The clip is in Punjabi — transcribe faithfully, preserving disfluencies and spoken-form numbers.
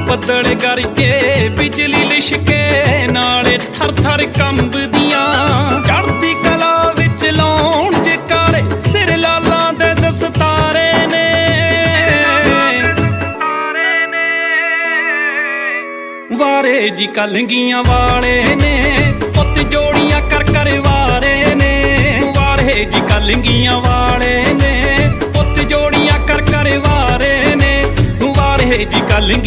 ਬੱਦਲ ਗਰਜੇ ਬਿਜਲੀ ਲਿਸ਼ਕੇ ਨਾਲੇ ਥਰ ਥਰ ਕੰਬਦੀਆਂ ਚੜ੍ਹਦੀ ਕਲਾ ਵਿੱਚ ਲਾਉਣ ਜਕਾਰੇ ਸਿਰ ਲਾਲਾਂ ਦੇ ਦਸਤਾਰੇ ਨੇ ਵਾਰੇ ਜੀ ਕਲੰਗੀਆਂ ਵਾਲੇ ਨੇ ਪੁੱਤ ਜੋੜੀਆਂ ਕਰ ਕਰ ਵਾਰੇ ਨੇ ਵਾਰੇ ਜੀ ਕਲੰਗੀਆਂ ਵਾਲੇ ਨੇ ਪੁੱਤ ਜੋੜੀਆਂ ਕਰ ਕਰ ਵਾਰੇ ਨੇ ਵਾਰੇ ਜੀ ਕਲੰਗੀ